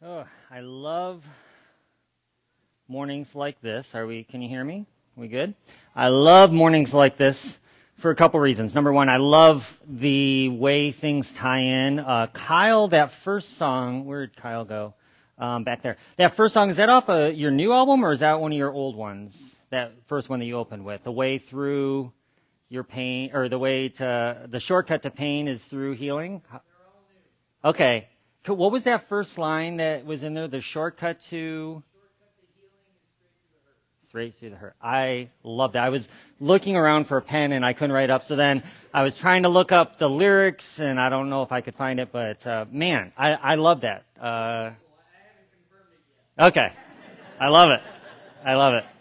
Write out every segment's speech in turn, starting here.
Oh, I love mornings like this. Can you hear me? We good? I love mornings like this for a couple reasons. Number one, I love the way things tie in. Kyle, that first song, where did Kyle go? Back there. That first song, is that off your new album or is that one of your old ones? That first one that you opened with? The way through your pain, or the shortcut to pain is through healing? Okay. What was that first line that was in there? The shortcut to healing is straight through the hurt. I loved it. I was looking around for a pen and I couldn't write up. So then I was trying to look up the lyrics and I don't know if I could find it, but man, I love that. Okay. I love it. I love it.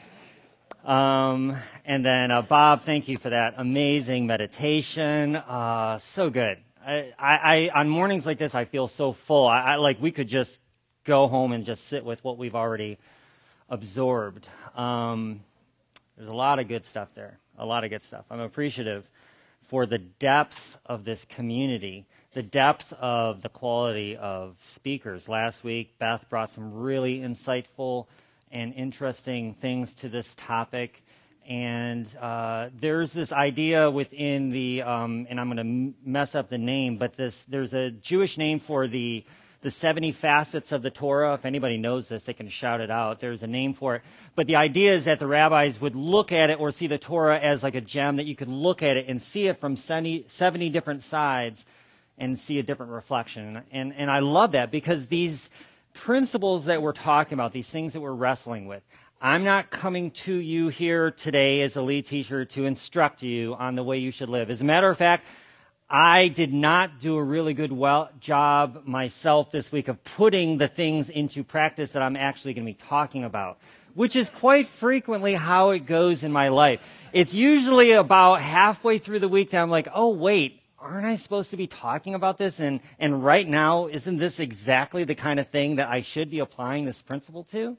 And then Bob, thank you for that amazing meditation. So good. I on mornings like this, I feel so full. I like we could just go home and just sit with what we've already absorbed. There's a lot of good stuff there. A lot of good stuff. I'm appreciative for the depth of this community, the depth of the quality of speakers. Last week, Beth brought some really insightful and interesting things to this topic. And there's this idea within the, and I'm going to mess up the name, but there's a Jewish name for the 70 facets of the Torah. If anybody knows this, they can shout it out. There's a name for it. But the idea is that the rabbis would look at it or see the Torah as like a gem, that you could look at it and see it from 70 different sides and see a different reflection. And I love that, because these principles that we're talking about, these things that we're wrestling with, I'm not coming to you here today as a lead teacher to instruct you on the way you should live. As a matter of fact, I did not do a really good job myself this week of putting the things into practice that I'm actually going to be talking about, which is quite frequently how it goes in my life. It's usually about halfway through the week that I'm like, oh, wait, aren't I supposed to be talking about this? And right now, isn't this exactly the kind of thing that I should be applying this principle to?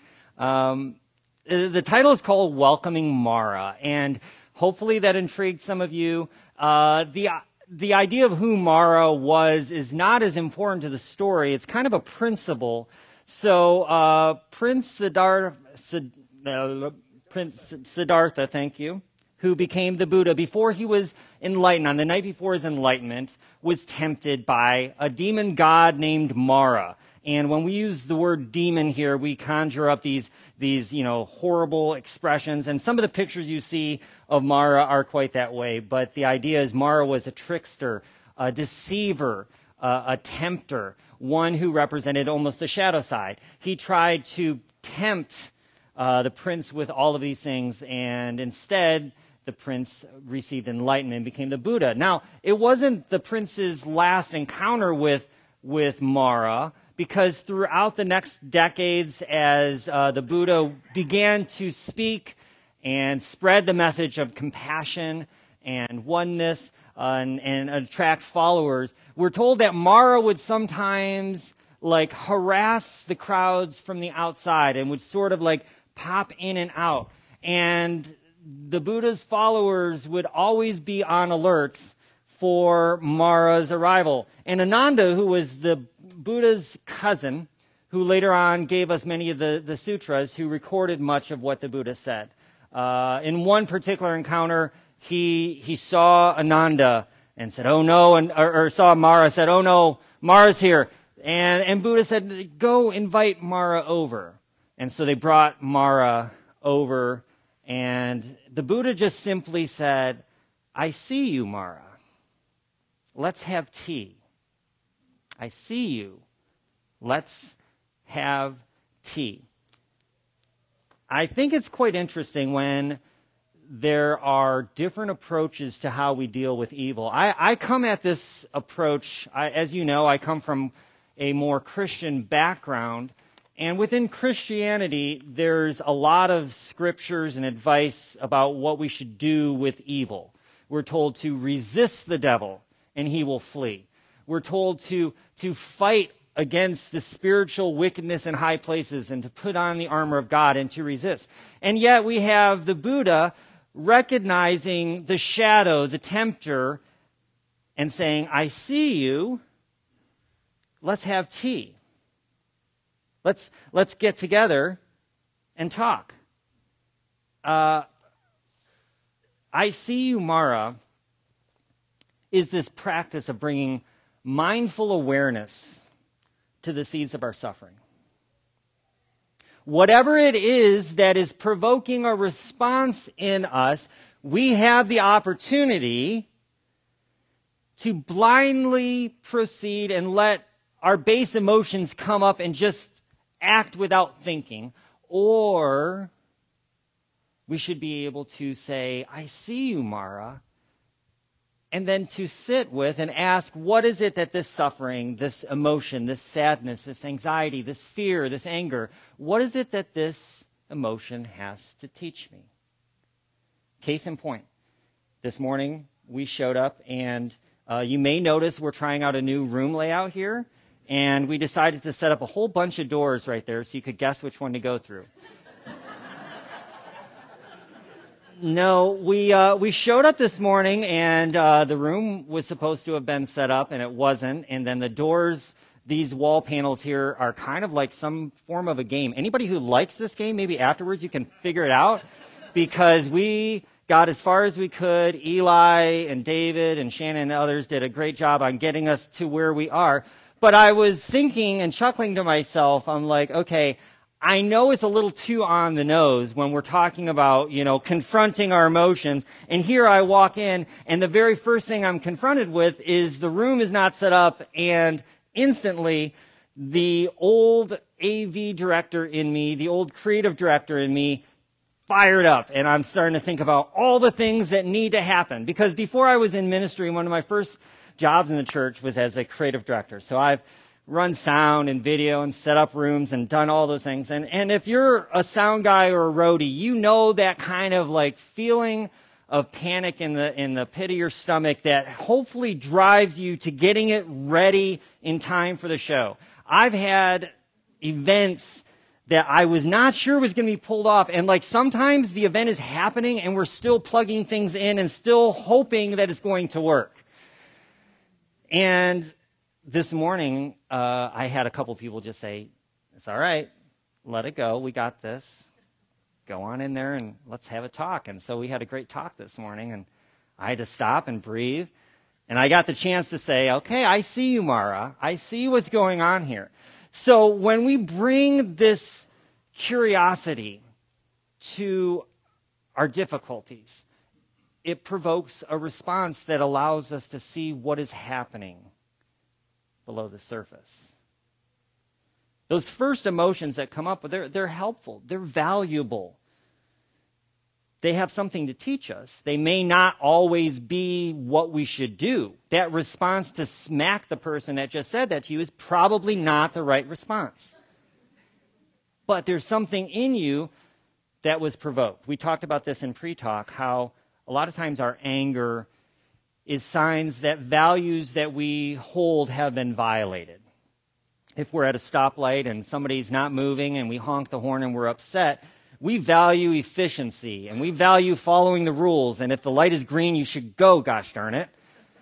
The title is called Welcoming Mara, and hopefully that intrigued some of you. The idea of who Mara was is not as important to the story. It's kind of a principle. So Prince Siddhartha, thank you, who became the Buddha before he was enlightened, on the night before his enlightenment, was tempted by a demon god named Mara. And when we use the word demon here, we conjure up these horrible expressions. And some of the pictures you see of Mara are quite that way. But the idea is Mara was a trickster, a deceiver, a tempter, one who represented almost the shadow side. He tried to tempt the prince with all of these things, and instead the prince received enlightenment and became the Buddha. Now, it wasn't the prince's last encounter with Mara, because throughout the next decades, as the Buddha began to speak and spread the message of compassion and oneness and attract followers, we're told that Mara would sometimes harass the crowds from the outside and would sort of pop in and out. And the Buddha's followers would always be on alert for Mara's arrival. And Ananda, who was the Buddha's cousin, who later on gave us many of the sutras, who recorded much of what the Buddha said. In one particular encounter, he saw Ananda and said, "Oh no," or saw Mara, said, "Oh no, Mara's here." And Buddha said, "Go invite Mara over." And so they brought Mara over, and the Buddha just simply said, "I see you, Mara. Let's have tea. I see you. Let's have tea." I think it's quite interesting when there are different approaches to how we deal with evil. I come at this approach, as you know, I come from a more Christian background. And within Christianity, there's a lot of scriptures and advice about what we should do with evil. We're told to resist the devil and he will flee. We're told to fight against the spiritual wickedness in high places and to put on the armor of God and to resist. And yet we have the Buddha recognizing the shadow, the tempter, and saying, "I see you. Let's have tea." Let's get together and talk. I see you, Mara, is this practice of bringing mindful awareness to the seeds of our suffering. Whatever it is that is provoking a response in us, we have the opportunity to blindly proceed and let our base emotions come up and just act without thinking, or we should be able to say, I see you, Mara, and then to sit with and ask, what is it that this suffering, this emotion, this sadness, this anxiety, this fear, this anger, what is it that this emotion has to teach me? Case in point, this morning we showed up, and you may notice we're trying out a new room layout here, and we decided to set up a whole bunch of doors right there so you could guess which one to go through. No, we showed up this morning, and the room was supposed to have been set up, and it wasn't. And then the doors, these wall panels here, are kind of like some form of a game. Anybody who likes this game, maybe afterwards you can figure it out, because we got as far as we could. Eli and David and Shannon and others did a great job on getting us to where we are. But I was thinking and chuckling to myself, I'm like, okay, I know it's a little too on the nose when we're talking about, confronting our emotions. And here I walk in, and the very first thing I'm confronted with is the room is not set up, and instantly the old AV director in me, the old creative director in me, fired up. And I'm starting to think about all the things that need to happen. Because before I was in ministry, one of my first jobs in the church was as a creative director. So I've run sound and video and set up rooms and done all those things. And if you're a sound guy or a roadie, you know that kind of like feeling of panic in the pit of your stomach that hopefully drives you to getting it ready in time for the show. I've had events that I was not sure was going to be pulled off. And like sometimes the event is happening and we're still plugging things in and still hoping that it's going to work. And this morning, I had a couple people just say, it's all right, let it go, we got this. Go on in there and let's have a talk. And so we had a great talk this morning, and I had to stop and breathe. And I got the chance to say, okay, I see you, Mara. I see what's going on here. So when we bring this curiosity to our difficulties, it provokes a response that allows us to see what is happening below the surface. Those first emotions that come up, they're helpful. They're valuable. They have something to teach us. They may not always be what we should do. That response to smack the person that just said that to you is probably not the right response. But there's something in you that was provoked. We talked about this in pre-talk, how a lot of times our anger is signs that values that we hold have been violated. If we're at a stoplight and somebody's not moving and we honk the horn and we're upset, we value efficiency and we value following the rules. And if the light is green, you should go, gosh darn it.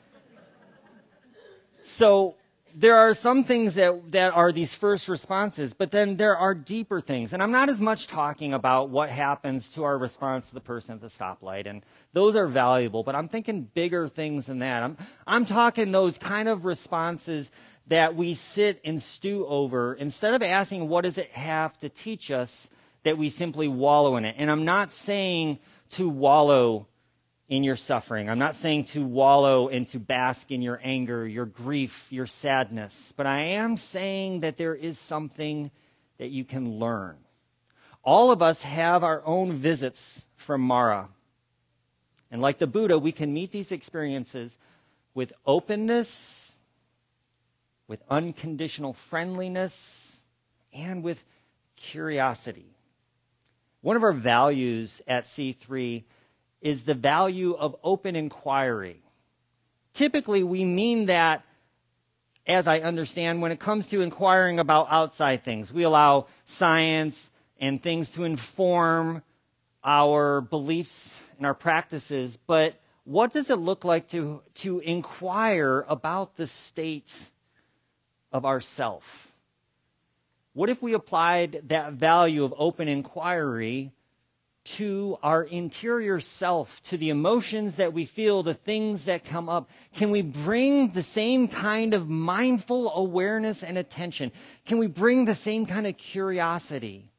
So there are some things that are these first responses, but then there are deeper things. And I'm not as much talking about what happens to our response to the person at the stoplight, and those are valuable, but I'm thinking bigger things than that. I'm talking those kind of responses that we sit and stew over instead of asking what does it have to teach us, that we simply wallow in it. And I'm not saying to wallow in your suffering. I'm not saying to wallow and to bask in your anger, your grief, your sadness. But I am saying that there is something that you can learn. All of us have our own visits from Mara. And like the Buddha, we can meet these experiences with openness, with unconditional friendliness, and with curiosity. One of our values at C3 is the value of open inquiry. Typically, we mean that, as I understand, when it comes to inquiring about outside things. We allow science and things to inform our beliefs and our practices, but what does it look like to inquire about the state of ourself? What if we applied that value of open inquiry to our interior self, to the emotions that we feel, the things that come up? Can we bring the same kind of mindful awareness and attention? Can we bring the same kind of curiosity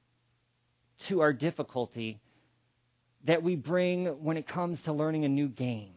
to our difficulty that we bring when it comes to learning a new game?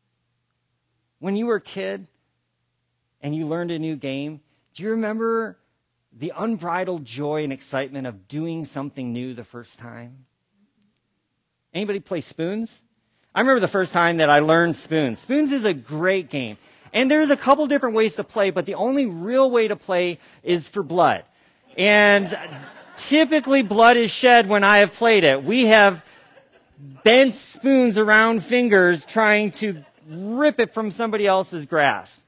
When you were a kid and you learned a new game, do you remember the unbridled joy and excitement of doing something new the first time? Anybody play Spoons? I remember the first time that I learned Spoons. Spoons is a great game. And there's a couple different ways to play, but the only real way to play is for blood. And typically blood is shed when I have played it. We have bent spoons around fingers trying to rip it from somebody else's grasp.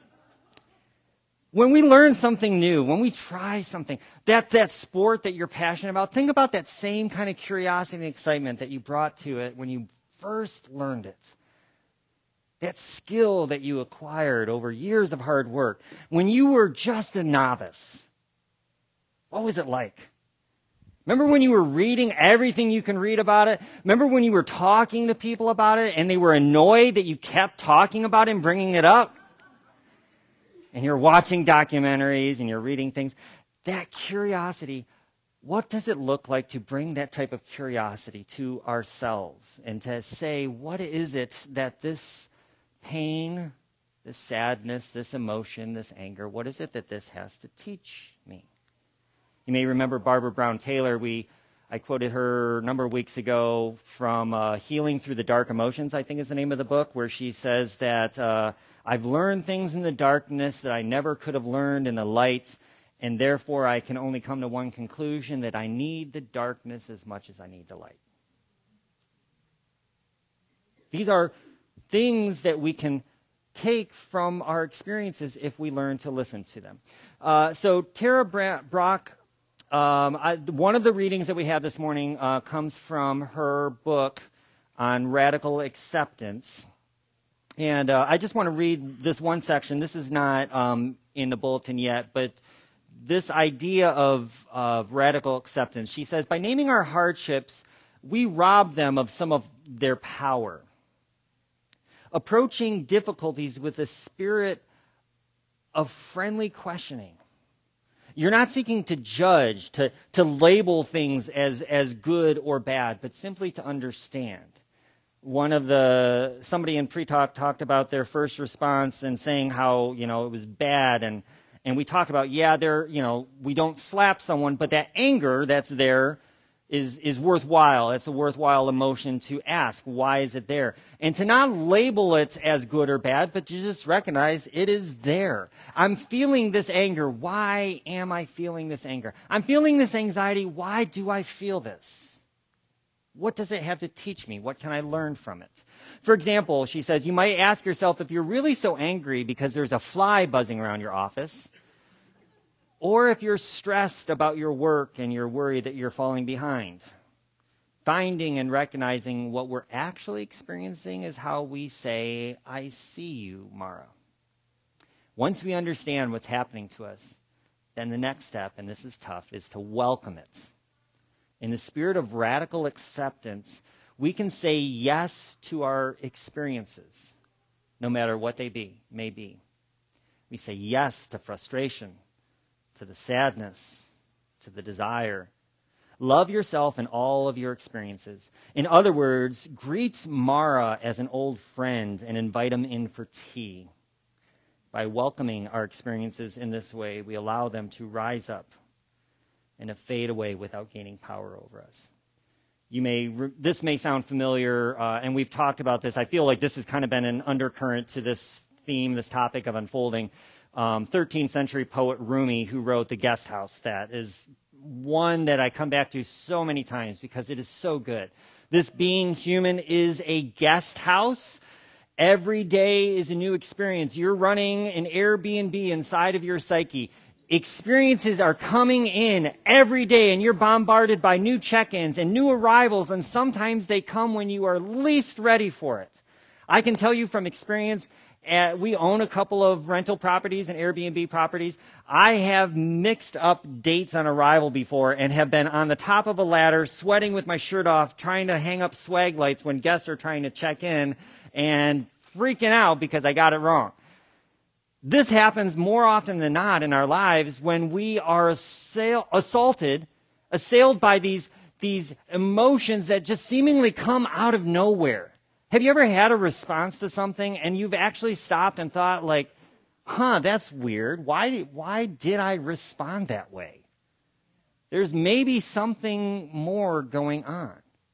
When we learn something new, when we try something, that sport that you're passionate about, think about that same kind of curiosity and excitement that you brought to it when you first learned it. That skill that you acquired over years of hard work. When you were just a novice, what was it like? Remember when you were reading everything you can read about it? Remember when you were talking to people about it and they were annoyed that you kept talking about it and bringing it up? And you're watching documentaries and you're reading things. That curiosity, what does it look like to bring that type of curiosity to ourselves and to say, what is it that this pain, this sadness, this emotion, this anger, what is it that this has to teach me? You may remember Barbara Brown Taylor. I quoted her a number of weeks ago from Healing Through the Dark Emotions, I think is the name of the book, where she says that I've learned things in the darkness that I never could have learned in the light, and therefore I can only come to one conclusion, that I need the darkness as much as I need the light. These are things that we can take from our experiences if we learn to listen to them. So Tara Brach, one of the readings that we have this morning comes from her book on radical acceptance. And I just want to read this one section. This is not in the bulletin yet, but this idea of radical acceptance. She says, by naming our hardships, we rob them of some of their power. Approaching difficulties with a spirit of friendly questioning. You're not seeking to judge, to label things as good or bad, but simply to understand. Somebody in pre-talk talked about their first response and saying how, it was bad. And we talked about, we don't slap someone, but that anger that's there is worthwhile. It's a worthwhile emotion to ask, why is it there? And to not label it as good or bad, but to just recognize it is there. I'm feeling this anger. Why am I feeling this anger? I'm feeling this anxiety. Why do I feel this? What does it have to teach me? What can I learn from it? For example, she says, you might ask yourself if you're really so angry because there's a fly buzzing around your office, or if you're stressed about your work and you're worried that you're falling behind. Finding and recognizing what we're actually experiencing is how we say, I see you, Mara. Once we understand what's happening to us, then the next step, and this is tough, is to welcome it. In the spirit of radical acceptance, we can say yes to our experiences, no matter what they may be. We say yes to frustration, to the sadness, to the desire. Love yourself and all of your experiences. In other words, greet Mara as an old friend and invite him in for tea. By welcoming our experiences in this way, we allow them to rise up and to fade away without gaining power over us. This may sound familiar, and we've talked about this. I feel like this has kind of been an undercurrent to this theme, this topic of unfolding. 13th century poet Rumi, who wrote The Guest House, that is one that I come back to so many times because it is so good. This being human is a guest house. Every day is a new experience. You're running an Airbnb inside of your psyche. Experiences are coming in every day, and you're bombarded by new check-ins and new arrivals, and sometimes they come when you are least ready for it. I can tell you from experience, we own a couple of rental properties and Airbnb properties. I have mixed up dates on arrival before and have been on the top of a ladder, sweating with my shirt off, trying to hang up swag lights when guests are trying to check in and freaking out because I got it wrong. This happens more often than not in our lives when we are assailed by these emotions that just seemingly come out of nowhere. Have you ever had a response to something and you've actually stopped and thought like, that's weird. Why did I respond that way? There's maybe something more going on.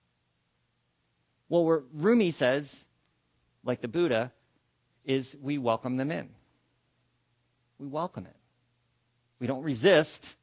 Well, what Rumi says, like the Buddha, is we welcome them in. We welcome it. We don't resist.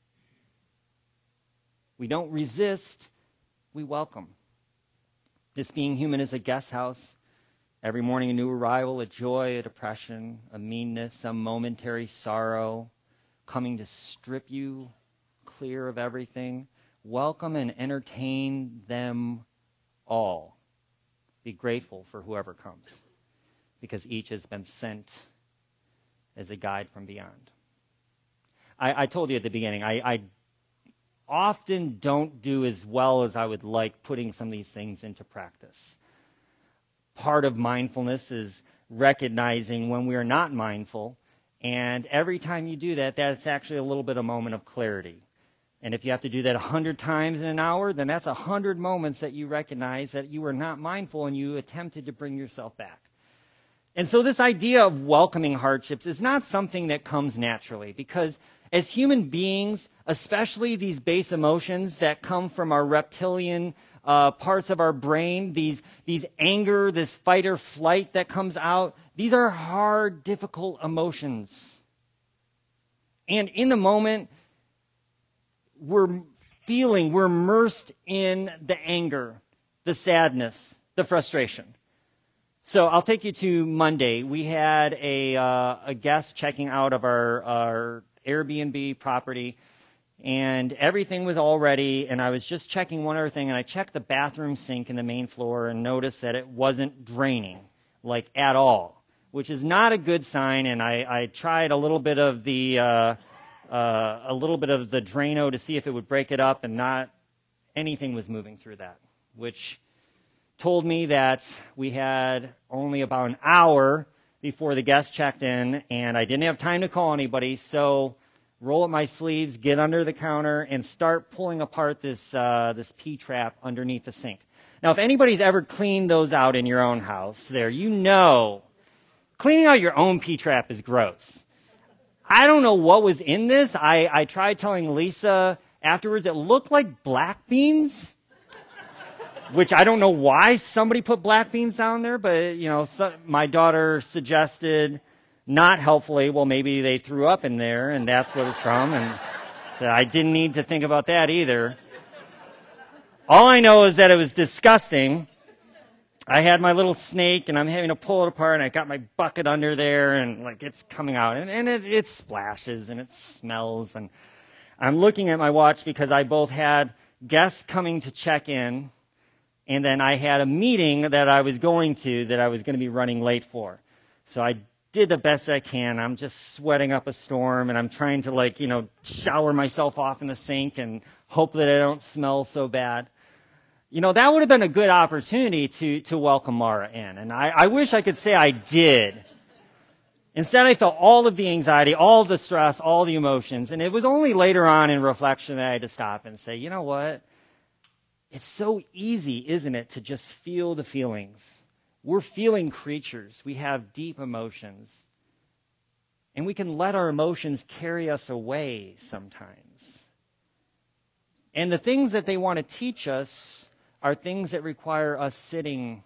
We welcome. This being human is a guest house. Every morning a new arrival, a joy, a depression, a meanness, some momentary sorrow, coming to strip you clear of everything. Welcome and entertain them all. Be grateful for whoever comes, because each has been sent as a guide from beyond. I told you at the beginning, I often don't do as well as I would like putting some of these things into practice. Part of mindfulness is recognizing when we are not mindful, and every time you do that, that's actually a little bit of moment of clarity. And if you have to do that 100 times in an hour, then that's 100 moments that you recognize that you were not mindful and you attempted to bring yourself back. And so this idea of welcoming hardships is not something that comes naturally, because as human beings, especially these base emotions that come from our reptilian parts of our brain, these anger, this fight or flight that comes out, these are hard, difficult emotions. And in the moment, we're immersed in the anger, the sadness, the frustration. So I'll take you to Monday. We had a guest checking out of our Airbnb property, and everything was all ready, and I was just checking one other thing, and I checked the bathroom sink in the main floor and noticed that it wasn't draining, like at all, which is not a good sign, and I tried a little bit of the Drano to see if it would break it up, and not anything was moving through that, which told me that we had only about an hour before the guest checked in, and I didn't have time to call anybody, so roll up my sleeves, get under the counter, and start pulling apart this P-trap underneath the sink. Now, if anybody's ever cleaned those out in your own house there, you know cleaning out your own P-trap is gross. I don't know what was in this. I tried telling Lisa afterwards it looked like black beans, which I don't know why somebody put black beans down there, but, my daughter suggested, not helpfully, well, maybe they threw up in there, and that's what it's from, and so I didn't need to think about that either. All I know is that it was disgusting. I had my little snake, and I'm having to pull it apart, and I got my bucket under there, and, it's coming out, and it splashes, and it smells, and I'm looking at my watch because I both had guests coming to check in, and then I had a meeting that I was going to be running late for. So I did the best I can. I'm just sweating up a storm, and I'm trying to shower myself off in the sink and hope that I don't smell so bad. That would have been a good opportunity to welcome Mara in. And I wish I could say I did. Instead, I felt all of the anxiety, all the stress, all the emotions. And it was only later on in reflection that I had to stop and say, you know what? It's so easy, isn't it, to just feel the feelings. We're feeling creatures. We have deep emotions. And we can let our emotions carry us away sometimes. And the things that they want to teach us are things that require us sitting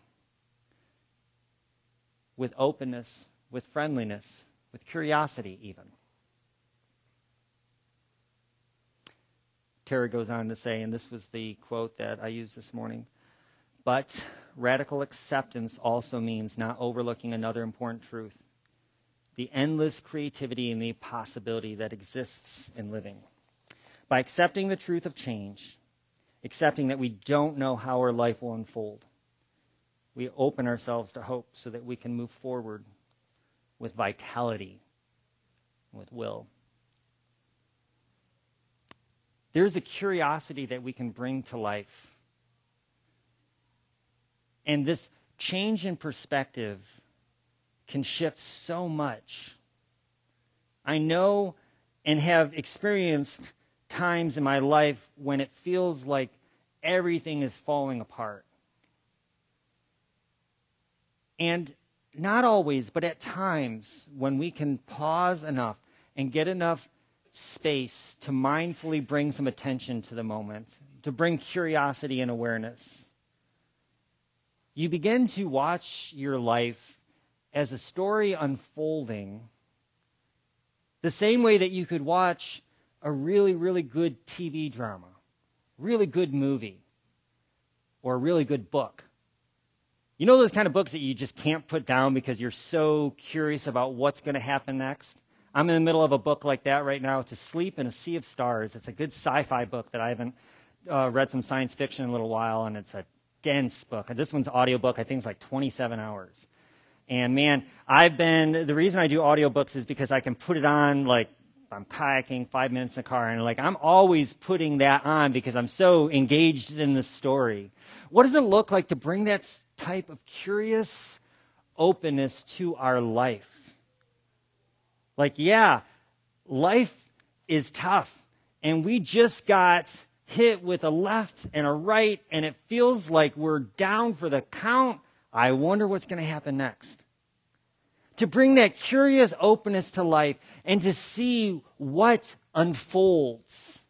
with openness, with friendliness, with curiosity even. Tara goes on to say, and this was the quote that I used this morning, but radical acceptance also means not overlooking another important truth, the endless creativity and the possibility that exists in living. By accepting the truth of change, accepting that we don't know how our life will unfold, We open ourselves to hope so that we can move forward with vitality, with will. There's a curiosity that we can bring to life. And this change in perspective can shift so much. I know and have experienced times in my life when it feels like everything is falling apart. And not always, but at times when we can pause enough and get enough space to mindfully bring some attention to the moment, to bring curiosity and awareness, you begin to watch your life as a story unfolding the same way that you could watch a really, really good TV drama, really good movie, or a really good book. You know those kind of books that you just can't put down because you're so curious about what's going to happen next? I'm in the middle of a book like that right now, To Sleep in a Sea of Stars. It's a good sci-fi book that I haven't read some science fiction in a little while, and it's a dense book. This one's audiobook. I think it's like 27 hours. And man, the reason I do audiobooks is because I can put it on, like, I'm kayaking 5 minutes in the car, and like I'm always putting that on because I'm so engaged in the story. What does it look like to bring that type of curious openness to our life? Like, yeah, life is tough, and we just got hit with a left and a right, and it feels like we're down for the count. I wonder what's going to happen next. To bring that curious openness to life and to see what unfolds.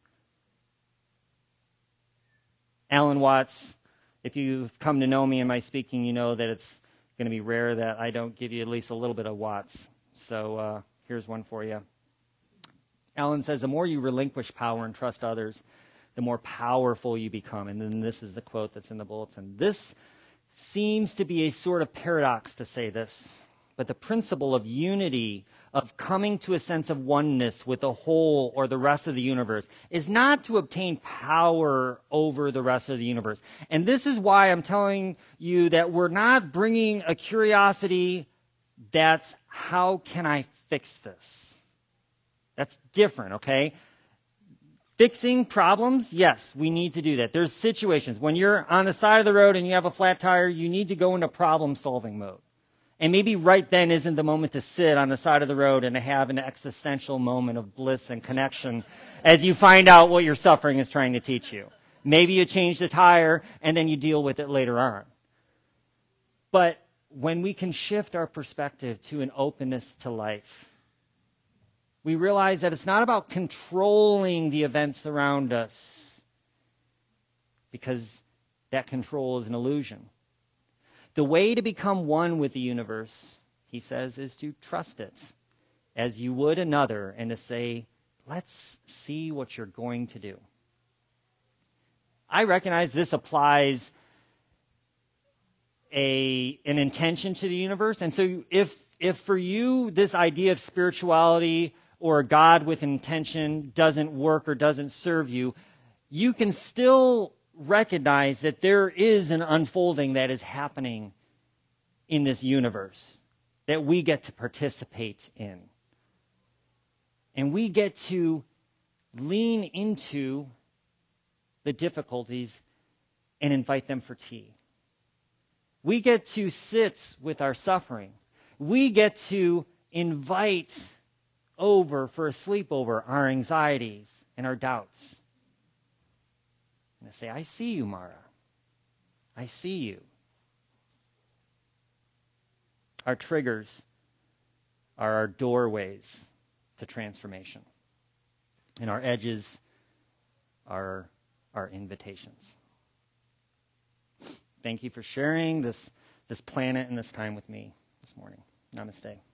Alan Watts, if you've come to know me in my speaking, you know that it's going to be rare that I don't give you at least a little bit of Watts. So here's one for you. Alan says, the more you relinquish power and trust others, the more powerful you become. And then this is the quote that's in the bulletin. This seems to be a sort of paradox to say this, but the principle of unity, of coming to a sense of oneness with the whole or the rest of the universe, is not to obtain power over the rest of the universe. And this is why I'm telling you that we're not bringing a curiosity that's, how can I fix this? That's different, okay? Fixing problems, yes, we need to do that. There's situations when you're on the side of the road and you have a flat tire, you need to go into problem-solving mode. And maybe right then isn't the moment to sit on the side of the road and to have an existential moment of bliss and connection as you find out what your suffering is trying to teach you. Maybe you change the tire and then you deal with it later on. But when we can shift our perspective to an openness to life, we realize that it's not about controlling the events around us, because that control is an illusion. The way to become one with the universe, he says, is to trust it as you would another, and to say, let's see what you're going to do. I recognize this applies an intention to the universe. And so if for you this idea of spirituality or a God with intention doesn't work or doesn't serve you, you can still recognize that there is an unfolding that is happening in this universe that we get to participate in. And we get to lean into the difficulties and invite them for tea. We get to sit with our suffering. We get to invite over for a sleepover our anxieties and our doubts. And I say, I see you, Mara. I see you. Our triggers are our doorways to transformation. And our edges are our invitations. Thank you for sharing this planet and this time with me this morning. Namaste.